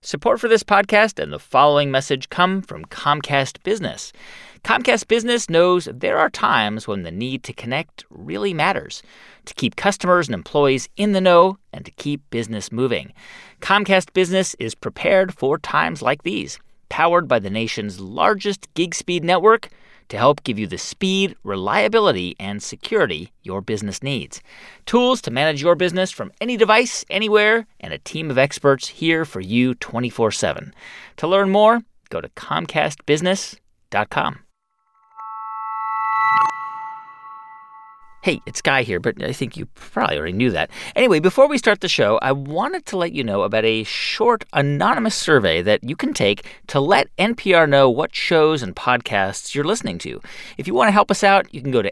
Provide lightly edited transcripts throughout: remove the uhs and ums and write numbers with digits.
Support for this podcast and the following message come from Comcast Business. Comcast Business knows there are times when the need to connect really matters, to keep customers and employees in the know and to keep business moving. Comcast Business is prepared for times like these, powered by the nation's largest gig speed network to help give you the speed, reliability, and security your business needs. Tools to manage your business from any device, anywhere, and a team of experts here for you 24/7. To learn more, go to ComcastBusiness.com. Hey, it's Guy here, but I think you probably already knew that. Anyway, before we start the show, I wanted to let you know about a short, anonymous survey that you can take to let NPR know what shows and podcasts you're listening to. If you want to help us out, you can go to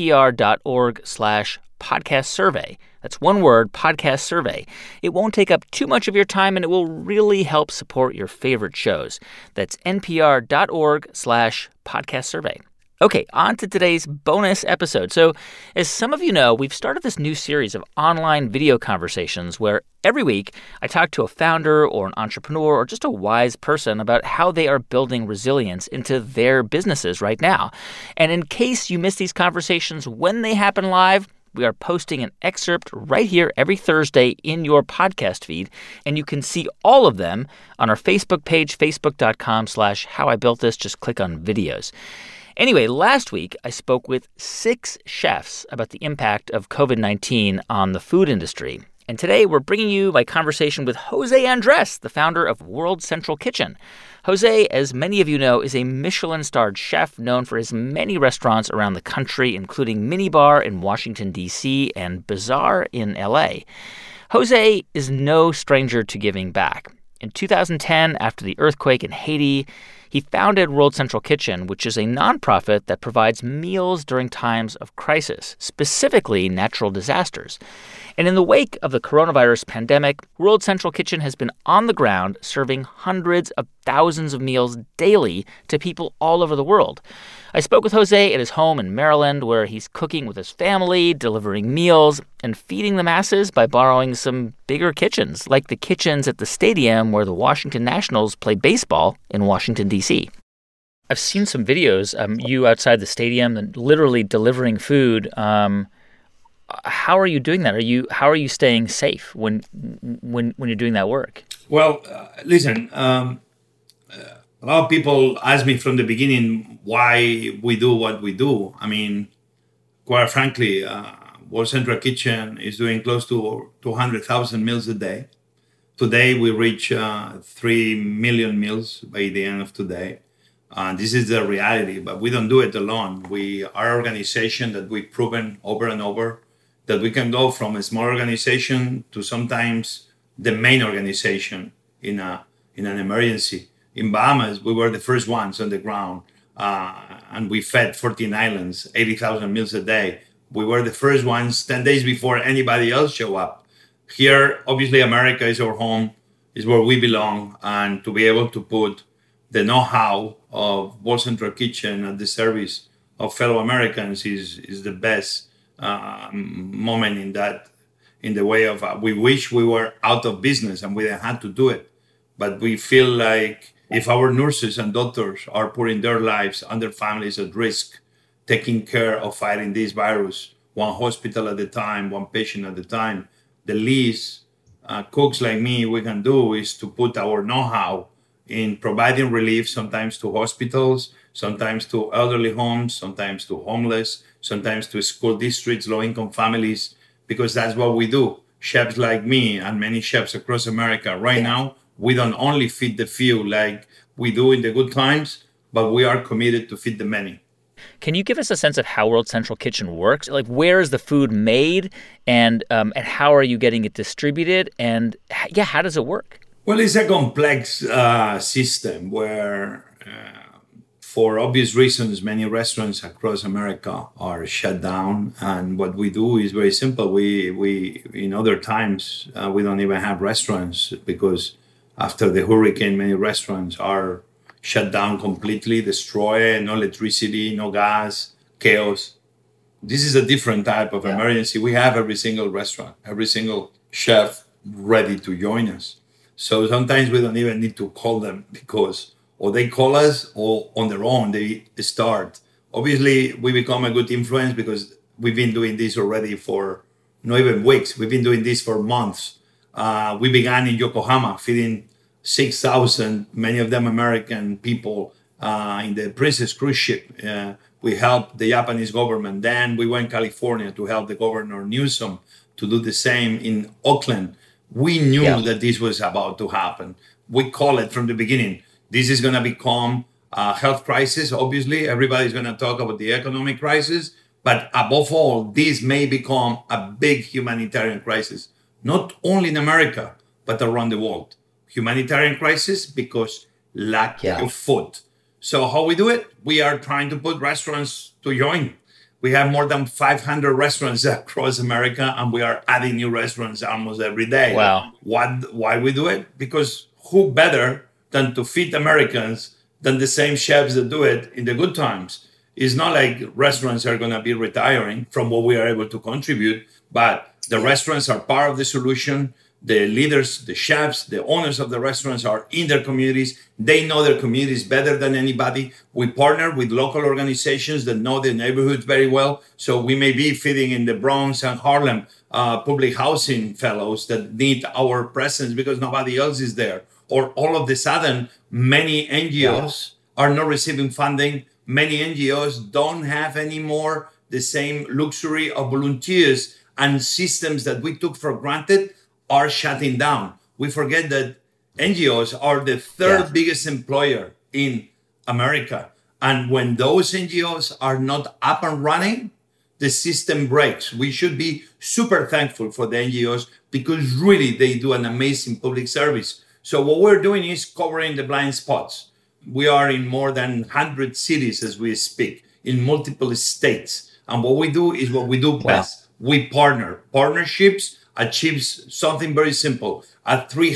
npr.org/podcast survey. That's one word, podcast survey. It won't take up too much of your time, and it will really help support your favorite shows. That's npr.org/podcast survey. Okay, on to today's bonus episode. So, as some of you know, we've started this new series of online video conversations where every week I talk to a founder or an entrepreneur or just a wise person about how they are building resilience into their businesses right now. And in case you miss these conversations when they happen live, we are posting an excerpt right here every Thursday in your podcast feed, and you can see all of them on our Facebook page, facebook.com/howibuiltthis. Just click on videos. Anyway, last week, I spoke with 6 chefs about the impact of COVID-19 on the food industry. And today, we're bringing you my conversation with Jose Andres, the founder of World Central Kitchen. Jose, as many of you know, is a Michelin-starred chef known for his many restaurants around the country, including Minibar in Washington, D.C., and Bazaar in L.A. Jose is no stranger to giving back. In 2010, after the earthquake in Haiti, he founded World Central Kitchen, which is a nonprofit that provides meals during times of crisis, specifically natural disasters. And in the wake of the coronavirus pandemic, World Central Kitchen has been on the ground serving hundreds of thousands of meals daily to people all over the world. I spoke with Jose at his home in Maryland, where he's cooking with his family, delivering meals, and feeding the masses by borrowing some bigger kitchens, like the kitchens at the stadium where the Washington Nationals play baseball in Washington, D.C. I've seen some videos, you outside the stadium and literally delivering food. How are you doing that? How are you staying safe when you're doing that work? Well, listen, a lot of people ask me from the beginning why we do what we do. I mean, quite frankly, World Central Kitchen is doing close to 200,000 meals a day. Today, we reach 3 million meals by the end of today. This is the reality, but we don't do it alone. We are an organization that we've proven over and over that we can go from a small organization to sometimes the main organization in an emergency. In Bahamas, we were the first ones on the ground, and we fed 14 islands, 80,000 meals a day. We were the first ones 10 days before anybody else showed up. Here, obviously, America is our home, is where we belong, and to be able to put the know-how of World Central Kitchen at the service of fellow Americans is the best moment in the way of we wish we were out of business and we didn't have to do it. But we feel like if our nurses and doctors are putting their lives and their families at risk, taking care of fighting this virus, one hospital at a time, one patient at a time, the least cooks like me we can do is to put our know-how in providing relief, sometimes to hospitals, sometimes to elderly homes, sometimes to homeless, sometimes to school districts, low-income families, because that's what we do. Chefs like me and many chefs across America right now, we don't only feed the few like we do in the good times, but we are committed to feed the many. Can you give us a sense of how World Central Kitchen works? Like, where is the food made, and how are you getting it distributed, and how does it work? Well, it's a complex system where, for obvious reasons, many restaurants across America are shut down. And what we do is very simple. We in other times, we don't even have restaurants because after the hurricane, many restaurants are shut down completely, destroyed, no electricity, no gas, chaos. This is a different type of emergency. We have every single restaurant, every single chef ready to join us. So sometimes we don't even need to call them because or they call us or on their own they start. Obviously, we become a good influence because we've been doing this already for not even weeks. We've been doing this for months. We began in Yokohama feeding 6,000, many of them American people in the Princess cruise ship. We helped the Japanese government. Then we went to California to help the governor Newsom to do the same in Oakland. We knew that this was about to happen. We call it from the beginning. This is going to become a health crisis. Obviously, everybody's going to talk about the economic crisis. But above all, this may become a big humanitarian crisis, not only in America, but around the world. Humanitarian crisis because lack of food. So how we do it? We are trying to put restaurants to join. We have more than 500 restaurants across America, and we are adding new restaurants almost every day. Wow. Why we do it? Because who better than to feed Americans than the same chefs that do it in the good times? It's not like restaurants are going to be retiring from what we are able to contribute, but the restaurants are part of the solution. The leaders, the chefs, the owners of the restaurants are in their communities. They know their communities better than anybody. We partner with local organizations that know the neighborhoods very well. So we may be feeding in the Bronx and Harlem public housing fellows that need our presence because nobody else is there. Or all of a sudden, many NGOs are not receiving funding. Many NGOs don't have anymore the same luxury of volunteers, and systems that we took for granted are shutting down. We forget that NGOs are the third biggest employer in America. And when those NGOs are not up and running, the system breaks. We should be super thankful for the NGOs because really they do an amazing public service. So what we're doing is covering the blind spots. We are in more than 100 cities as we speak, in multiple states. And what we do is what we do best. We partner. Partnerships achieves something very simple, a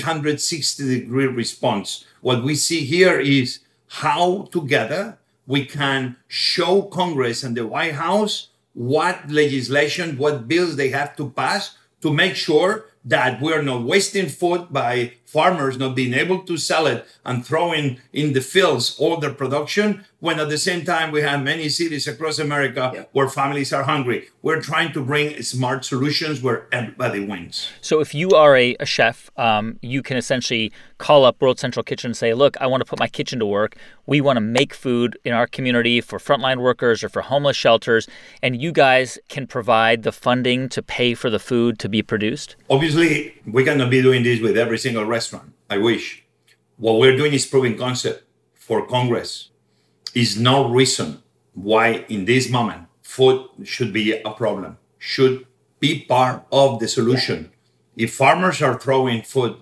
360-degree response. What we see here is how together we can show Congress and the White House what legislation, what bills they have to pass to make sure that we're not wasting food by farmers not being able to sell it and throwing in the fields all their production, when at the same time we have many cities across America where families are hungry. We're trying to bring smart solutions where everybody wins. So if you are a chef, you can essentially call up World Central Kitchen and say, look, I want to put my kitchen to work. We want to make food in our community for frontline workers or for homeless shelters. And you guys can provide the funding to pay for the food to be produced? Obviously, we cannot be doing this with every single restaurant. I wish. What we're doing is proving concept for Congress. Is no reason why in this moment food should be a problem, should be part of the solution. If farmers are throwing food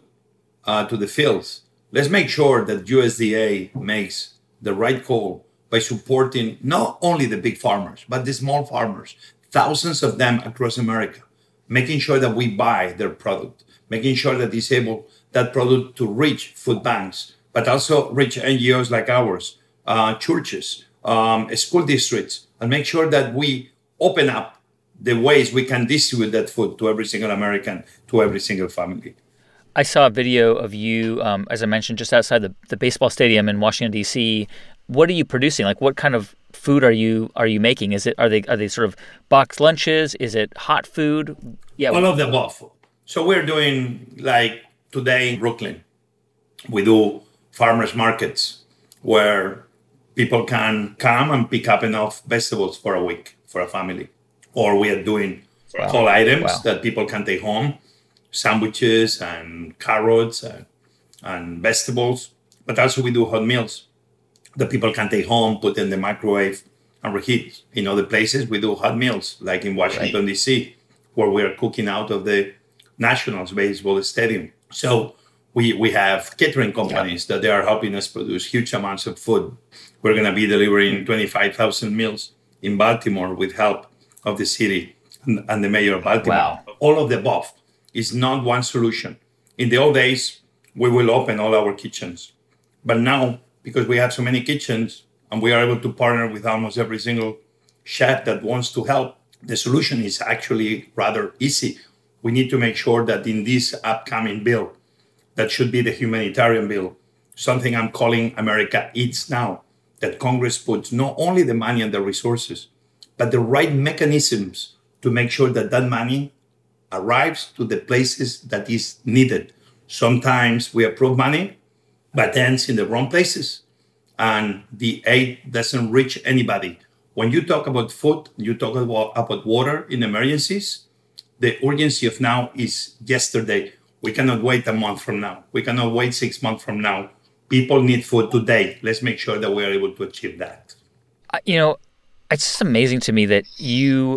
to the fields, let's make sure that USDA makes the right call by supporting not only the big farmers, but the small farmers, thousands of them across America, making sure that we buy their product, making sure that it's able that product to reach food banks, but also reach NGOs like ours, churches, school districts, and make sure that we open up the ways we can distribute that food to every single American, to every single family. I saw a video of you, as I mentioned, just outside the baseball stadium in Washington, D.C. What are you producing? Like, what kind of food are you making? Are they sort of boxed lunches? Is it hot food? Yeah, all of the above. So we're doing, like today in Brooklyn, we do farmers markets where people can come and pick up enough vegetables for a week for a family. Or we are doing whole items that people can take home, sandwiches and carrots and vegetables. But also we do hot meals that people can take home, put in the microwave and reheat. In other places, we do hot meals, like in Washington, D.C., where we are cooking out of the Nationals baseball stadium. So we have catering companies that they are helping us produce huge amounts of food. We're going to be delivering 25,000 meals in Baltimore with help of the city and the mayor of Baltimore. Wow. All of the above is not one solution. In the old days, we will open all our kitchens. But now, because we have so many kitchens and we are able to partner with almost every single chef that wants to help, the solution is actually rather easy. We need to make sure that in this upcoming bill, that should be the humanitarian bill, something I'm calling America Eats Now, that Congress puts not only the money and the resources, but the right mechanisms to make sure that that money arrives to the places that is needed. Sometimes we approve money, but ends in the wrong places, and the aid doesn't reach anybody. When you talk about food, you talk about water in emergencies, the urgency of now is yesterday. We cannot wait a month from now. We cannot wait 6 months from now. People need food today. Let's make sure that we are able to achieve that. It's just amazing to me that you,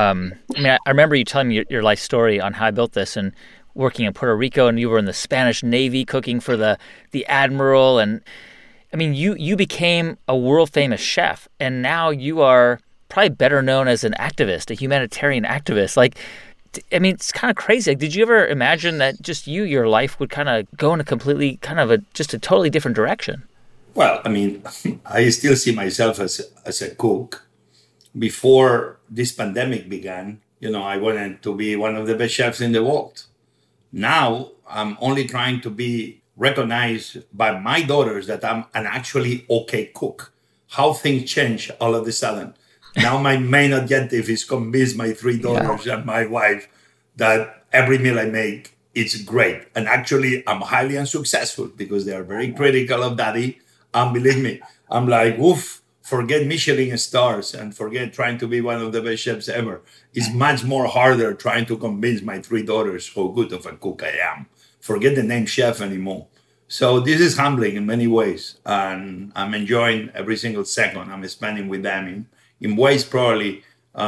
I remember you telling me your life story on how I built this and working in Puerto Rico, and you were in the Spanish Navy cooking for the admiral. And I mean, you became a world famous chef, and now you are probably better known as an activist, a humanitarian activist. Like, I mean, it's kind of crazy. Like, did you ever imagine that just your life would kind of go in a completely just a totally different direction? Well, I mean, I still see myself as a cook. Before this pandemic began, I wanted to be one of the best chefs in the world. Now I'm only trying to be recognized by my daughters that I'm an actually okay cook. How things change all of a sudden. Now my main objective is convince my 3 daughters and my wife that every meal I make, it's great. And actually, I'm highly unsuccessful because they are very critical of daddy. And believe me, I'm like, oof, forget Michelin stars and forget trying to be one of the best chefs ever. It's much more harder trying to convince my 3 daughters how good of a cook I am. Forget the name chef anymore. So this is humbling in many ways. And I'm enjoying every single second I'm spending with them in ways probably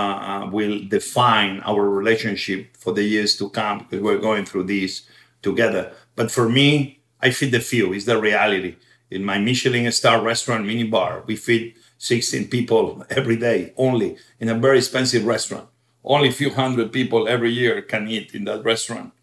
will define our relationship for the years to come, because we're going through this together. But for me, I feed the few. It's the reality. In my Michelin star restaurant mini bar, we feed 16 people every day, only in a very expensive restaurant. Only a few hundred people every year can eat in that restaurant.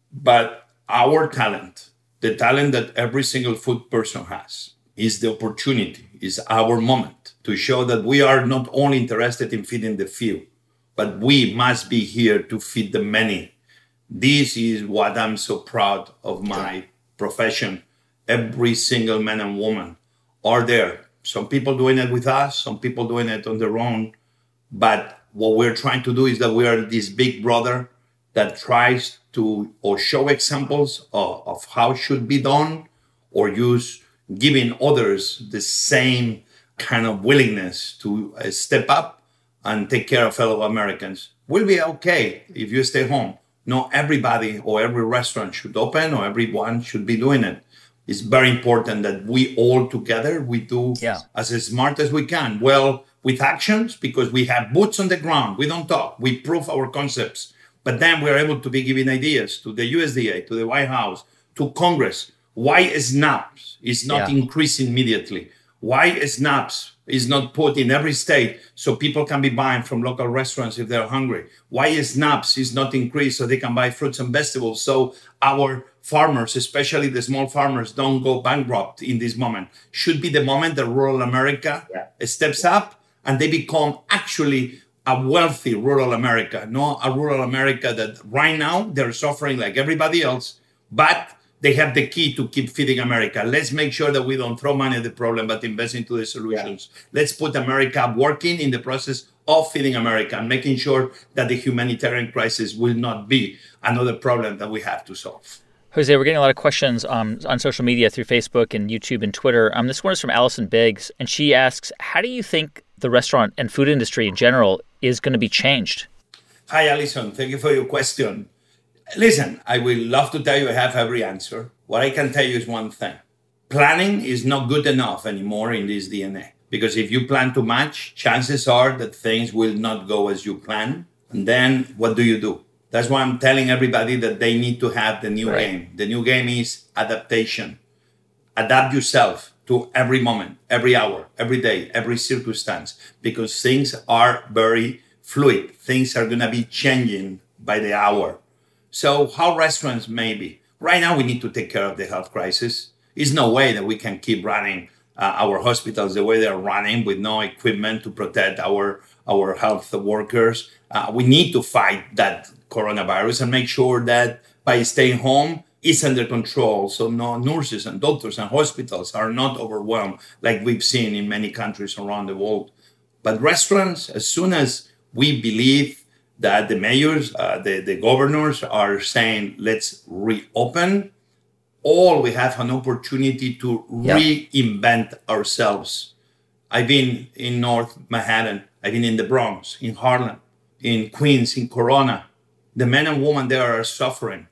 But our talent, the talent that every single food person has, is the opportunity, is our moment to show that we are not only interested in feeding the few, but we must be here to feed the many. This is what I'm so proud of my profession. Every single man and woman are there. Some people doing it with us, some people doing it on their own. But what we're trying to do is that we are this big brother that tries to or show examples of how it should be done, or use giving others the same kind of willingness to step up and take care of fellow Americans. We'll be okay if you stay home. Not everybody or every restaurant should open or everyone should be doing it. It's very important that we all together, we do as smart as we can. Well, with actions, because we have boots on the ground. We don't talk. We prove our concepts. But then we're able to be giving ideas to the USDA, to the White House, to Congress. Why SNAPs is not increasing immediately? Why SNAPs is not put in every state so people can be buying from local restaurants if they're hungry? Why SNAPs is not increased so they can buy fruits and vegetables so our farmers, especially the small farmers, don't go bankrupt in this moment? Should be the moment that rural America steps up and they become actually a wealthy rural America, not a rural America that right now they're suffering like everybody else, but they have the key to keep feeding America. Let's make sure that we don't throw money at the problem, but invest into the solutions. Let's put America working in the process of feeding America and making sure that the humanitarian crisis will not be another problem that we have to solve. Jose, we're getting a lot of questions on social media through Facebook and YouTube and Twitter. This one is from Allison Biggs, and she asks, how do you think the restaurant and food industry in general is going to be changed? Hi, Allison. Thank you for your question. Listen, I will love to tell you I have every answer. What I can tell you is one thing. Planning is not good enough anymore in this DNA. Because if you plan too much, chances are that things will not go as you plan. And then what do? That's why I'm telling everybody that they need to have the new game. The new game is adaptation. Adapt yourself to every moment, every hour, every day, every circumstance. Because things are very fluid. Things are going to be changing by the hour. So how restaurants may be. Right now, we need to take care of the health crisis. There's no way that we can keep running our hospitals the way they're running with no equipment to protect our health workers. We need to fight that coronavirus and make sure that by staying home, is under control. So no nurses and doctors and hospitals are not overwhelmed like we've seen in many countries around the world. But restaurants, as soon as we believe that the mayors, the governors are saying, let's reopen, all we have an opportunity to reinvent ourselves. I've been in North Manhattan. I've been in the Bronx, in Harlem, in Queens, in Corona. The men and women there are suffering.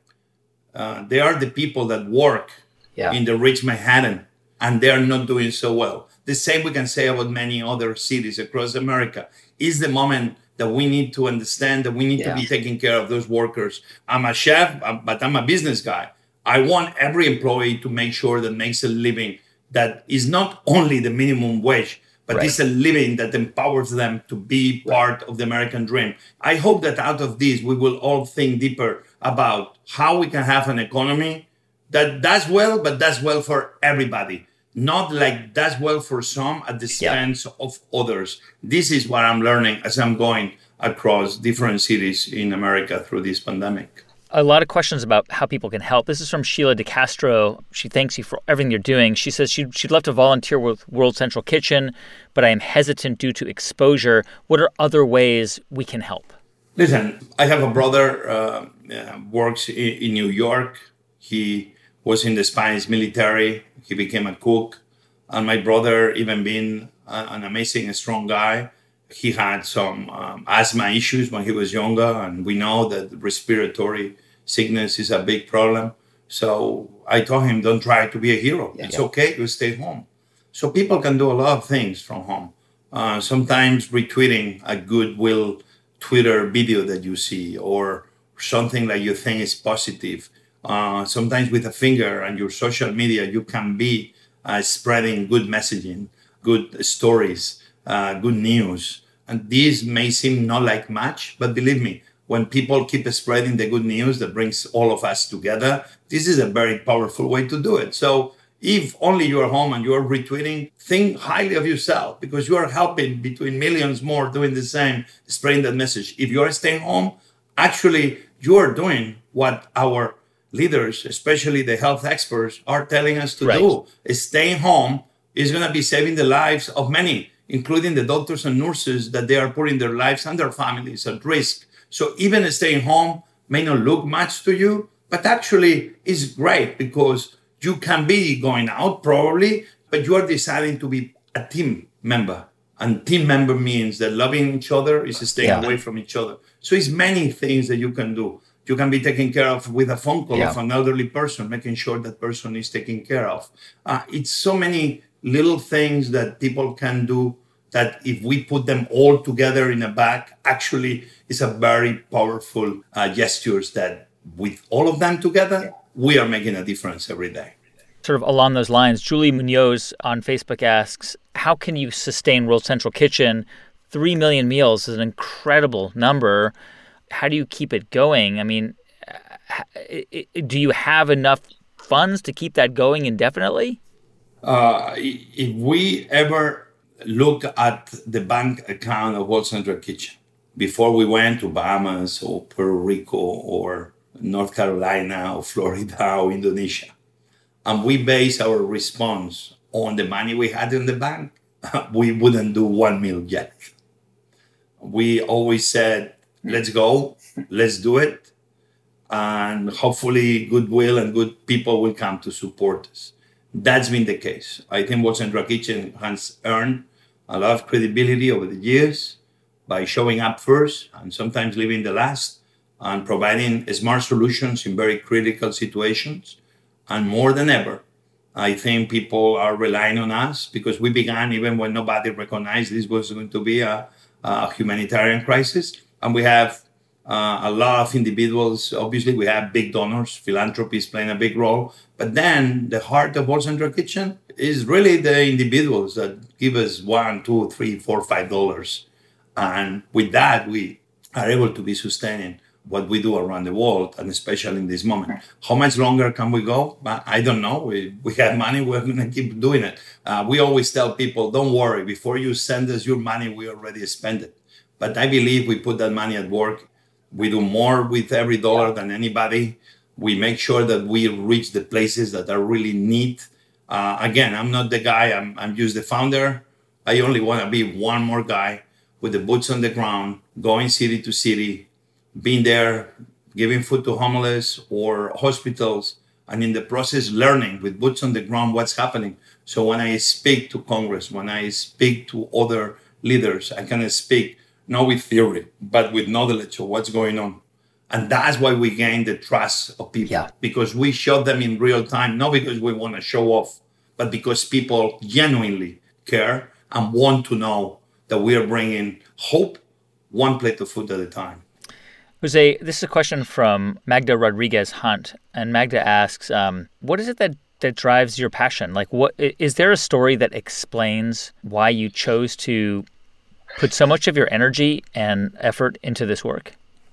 They are the people that work in the rich Manhattan, and they are not doing so well. The same we can say about many other cities across America. Is the moment that we need to understand that we need to be taking care of those workers. I'm a chef, but I'm a business guy. I want every employee to make sure that makes a living that is not only the minimum wage, but it's a living that empowers them to be part of the American dream. I hope that out of this, we will all think deeper about how we can have an economy that does well, but does well for everybody. Not like does well for some at the expense of others. This is what I'm learning as I'm going across different cities in America through this pandemic. A lot of questions about how people can help. This is from Sheila DeCastro. She thanks you for everything you're doing. She says she'd love to volunteer with World Central Kitchen, but I am hesitant due to exposure. What are other ways we can help? Listen, I have a brother works in New York. He was in the Spanish military. He became a cook. And my brother, even being an amazing, strong guy, he had some asthma issues when he was younger. And we know that respiratory sickness is a big problem. So I told him, don't try to be a hero. It's okay, you stay home. So people can do a lot of things from home. Sometimes retweeting a goodwill Twitter video that you see or something that you think is positive. Sometimes with a finger and your social media, you can be spreading good messaging, good stories, good news. And these may seem not like much, but believe me, when people keep spreading the good news that brings all of us together, this is a very powerful way to do it. So if only you are home and you are retweeting, think highly of yourself because you are helping between millions more doing the same, spreading that message. If you are staying home, actually, you are doing what our leaders, especially the health experts, are telling us to do. Staying home is going to be saving the lives of many, including the doctors and nurses that they are putting their lives and their families at risk. So even staying home may not look much to you, but actually is great because you can be going out probably, but you are deciding to be a team member. And team member means that loving each other is staying away from each other. So it's many things that you can do. You can be taken care of with a phone call of an elderly person, making sure that person is taken care of. It's so many little things that people can do that if we put them all together in a bag, actually is a very powerful gestures that with all of them together, we are making a difference every day. Sort of along those lines, Julie Munoz on Facebook asks, how can you sustain World Central Kitchen? 3 million meals is an incredible number. How do you keep it going? I mean, do you have enough funds to keep that going indefinitely? If we ever look at the bank account of World Central Kitchen, before we went to Bahamas or Puerto Rico or North Carolina or Florida or Indonesia, and we base our response on the money we had in the bank, we wouldn't do 1 meal yet. We always said, let's go, let's do it. And hopefully goodwill and good people will come to support us. That's been the case. I think World Central Kitchen has earned a lot of credibility over the years by showing up first and sometimes leaving the last and providing smart solutions in very critical situations. And more than ever, I think people are relying on us because we began even when nobody recognized this was going to be a humanitarian crisis. And we have a lot of individuals. Obviously, we have big donors. Philanthropy is playing a big role. But then the heart of World Central Kitchen is really the individuals that give us $1, $2, $3, $4, $5. And with that, we are able to be sustaining what we do around the world, and especially in this moment. How much longer can we go? I don't know. We have money. We're going to keep doing it. We always tell people, don't worry. Before you send us your money, we already spend it. But I believe we put that money at work. We do more with every dollar than anybody. We make sure that we reach the places that are really neat. Again, I'm not the guy. I'm just the founder. I only want to be one more guy with the boots on the ground, going city to city, being there, giving food to homeless or hospitals, and in the process learning with boots on the ground what's happening. So when I speak to Congress, when I speak to other leaders, I can speak not with theory, but with knowledge of what's going on. And that's why we gain the trust of people, because we show them in real time, not because we want to show off, but because people genuinely care and want to know that we are bringing hope one plate of food at a time. Jose, this is a question from Magda Rodriguez Hunt. And Magda asks, what is it that drives your passion? Like, what is there a story that explains why you chose to put so much of your energy and effort into this work?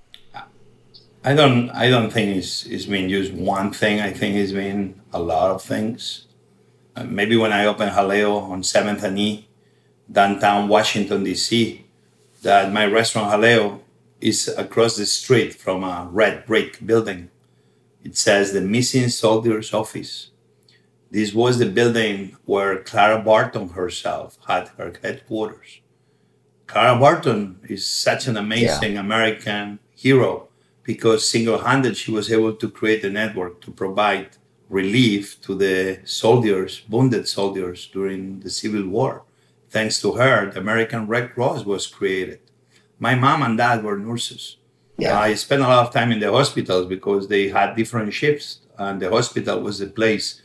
I don't think it's been just one thing. I think it's been a lot of things. Maybe when I opened Jaleo on 7th and E, downtown Washington, D.C., that my restaurant Jaleo is across the street from a red brick building. It says the Missing Soldier's Office. This was the building where Clara Barton herself had her headquarters. Clara Barton is such an amazing American hero because single-handed she was able to create a network to provide relief to the soldiers, wounded soldiers during the Civil War. Thanks to her, the American Red Cross was created. My mom and dad were nurses. I spent a lot of time in the hospitals because they had different shifts, and the hospital was the place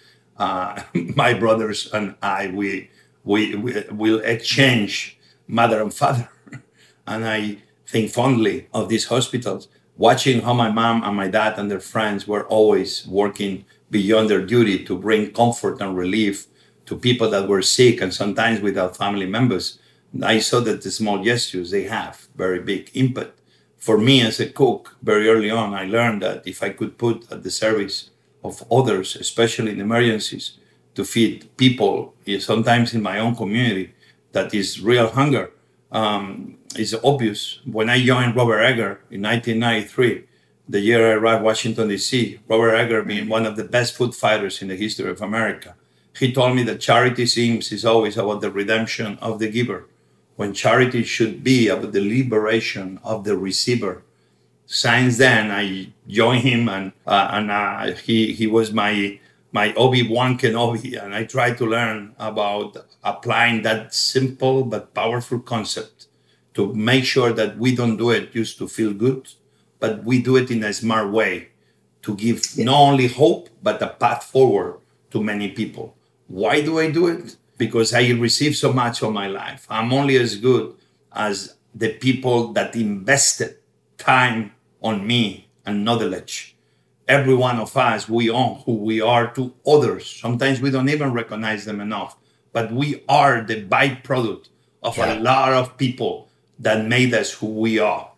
my brothers and I we will exchange mother and father. And I think fondly of these hospitals, watching how my mom and my dad and their friends were always working beyond their duty to bring comfort and relief to people that were sick and sometimes without family members. I saw that the small gestures, they have very big impact. For me as a cook, very early on, I learned that if I could put at the service of others, especially in emergencies, to feed people, sometimes in my own community, that is real hunger, is obvious. When I joined Robert Egger in 1993, the year I arrived Washington, D.C., Robert Egger being one of the best food fighters in the history of America, he told me that charity seems is always about the redemption of the giver, when charity should be about the liberation of the receiver. Since then, I joined him, and he was my Obi-Wan Kenobi, and I tried to learn about applying that simple but powerful concept to make sure that we don't do it just to feel good, but we do it in a smart way to give not only hope, but a path forward to many people. Why do I do it? Because I receive so much of my life. I'm only as good as the people that invested time on me and knowledge. Every one of us, we own who we are to others. Sometimes we don't even recognize them enough, but we are the byproduct of a lot of people that made us who we are.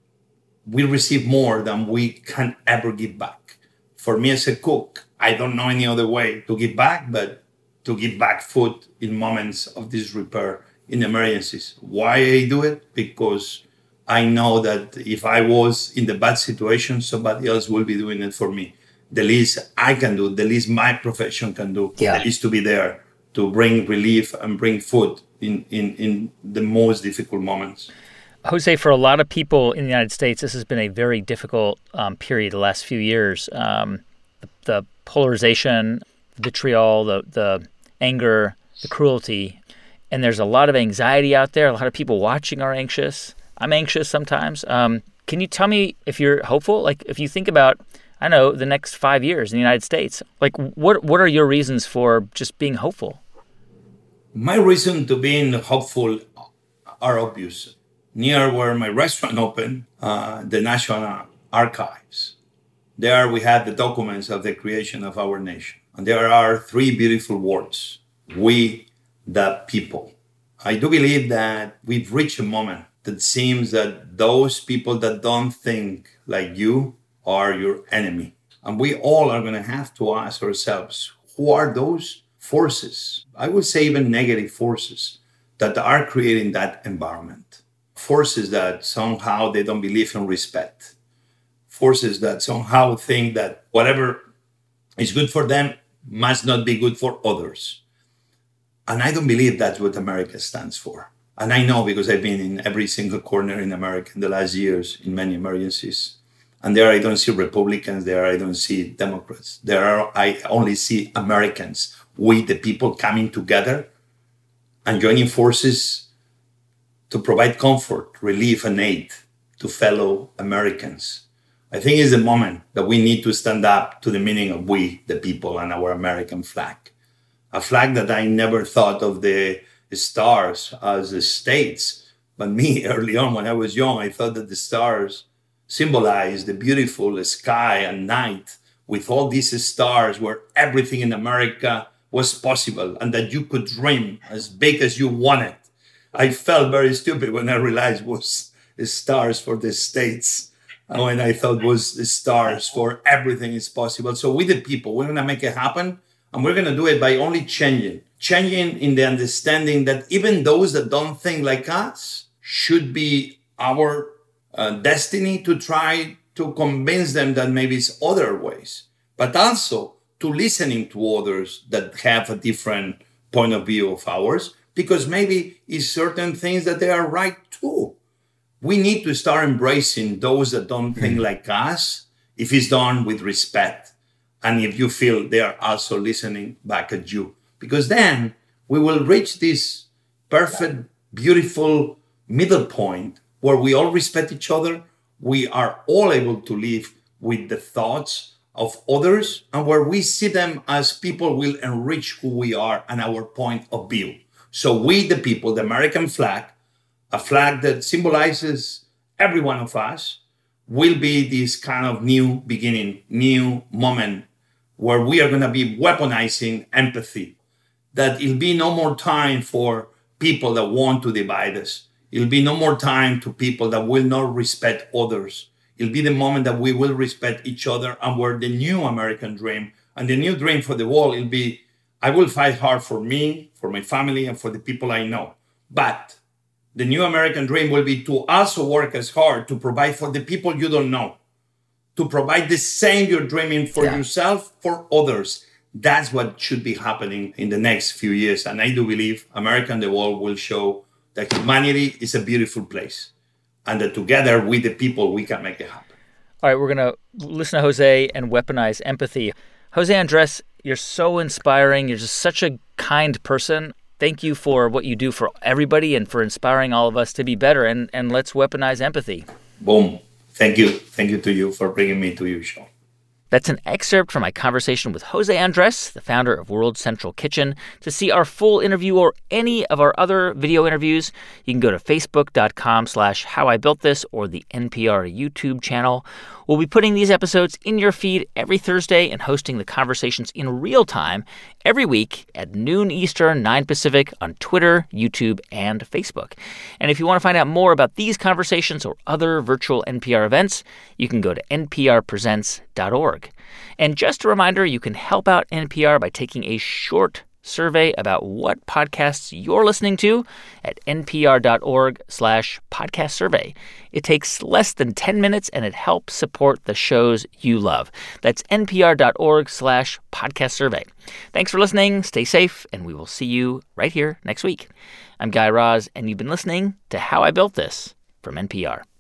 We receive more than we can ever give back. For me as a cook, I don't know any other way to give back, but to give back food in moments of disrepair, in emergencies. Why I do it? Because I know that if I was in the bad situation, somebody else will be doing it for me. The least I can do, the least my profession can do, is to be there to bring relief and bring food in the most difficult moments. Jose, for a lot of people in the United States, this has been a very difficult period the last few years. The polarization, vitriol, the anger, the cruelty, and there's a lot of anxiety out there. A lot of people watching are anxious. I'm anxious sometimes. Can you tell me if you're hopeful? Like, if you think about, I don't know, the next 5 years in the United States, like, what are your reasons for just being hopeful? My reason to being hopeful are obvious. Near where my restaurant opened, the National Archives. There we have the documents of the creation of our nation. And there are 3 beautiful words: we, the people. I do believe that we've reached a moment that seems that those people that don't think like you are your enemy. And we all are going to have to ask ourselves, who are those forces? I would say even negative forces that are creating that environment. Forces that somehow they don't believe in respect. forces that somehow think that whatever is good for them must not be good for others. And I don't believe that's what America stands for. And I know because I've been in every single corner in America in the last years in many emergencies. And there I don't see Republicans, there I don't see Democrats. I only see Americans, we the people coming together and joining forces to provide comfort, relief, and aid to fellow Americans. I think it's the moment that we need to stand up to the meaning of we, the people, and our American flag. A flag that I never thought of the stars as the states. But me, early on, when I was young, I thought that the stars symbolized the beautiful sky and night with all these stars where everything in America was possible and that you could dream as big as you wanted. I felt very stupid when I realized it was stars for the states. And when I thought was the stars for everything is possible. So we the people, we're going to make it happen. And we're going to do it by only changing in the understanding that even those that don't think like us should be our destiny to try to convince them that maybe it's other ways, but also to listening to others that have a different point of view of ours, because maybe it's certain things that they are right too. We need to start embracing those that don't think like us if it's done with respect. And if you feel they are also listening back at you, because then we will reach this perfect, beautiful middle point where we all respect each other. We are all able to live with the thoughts of others and where we see them as people will enrich who we are and our point of view. So we, the people, the American flag, a flag that symbolizes every one of us, will be this kind of new beginning, new moment where we are going to be weaponizing empathy, that it'll be no more time for people that want to divide us. It'll be no more time to people that will not respect others. It'll be the moment that we will respect each other and where the new American dream and the new dream for the world will be, I will fight hard for me, for my family, and for the people I know. But the new American dream will be to also work as hard to provide for the people you don't know, to provide the same you're dreaming for yourself, for others. That's what should be happening in the next few years. And I do believe America and the world will show that humanity is a beautiful place and that together with the people, we can make it happen. All right, we're going to listen to Jose and weaponize empathy. Jose Andres, you're so inspiring. You're just such a kind person. Thank you for what you do for everybody and for inspiring all of us to be better. And let's weaponize empathy. Boom. Thank you. Thank you to you for bringing me to your show. That's an excerpt from my conversation with Jose Andres, the founder of World Central Kitchen. To see our full interview or any of our other video interviews, you can go to facebook.com/howibuiltthis or the NPR YouTube channel. We'll be putting these episodes in your feed every Thursday and hosting the conversations in real time every week at noon Eastern, 9 Pacific on Twitter, YouTube, and Facebook. And if you want to find out more about these conversations or other virtual NPR events, you can go to nprpresents.org. And just a reminder, you can help out NPR by taking a short survey about what podcasts you're listening to at npr.org/podcast survey. It takes less than 10 minutes and it helps support the shows you love. That's npr.org/podcast survey. Thanks for listening. Stay safe, and we will see you right here next week. I'm Guy Raz, and you've been listening to How I Built This from NPR.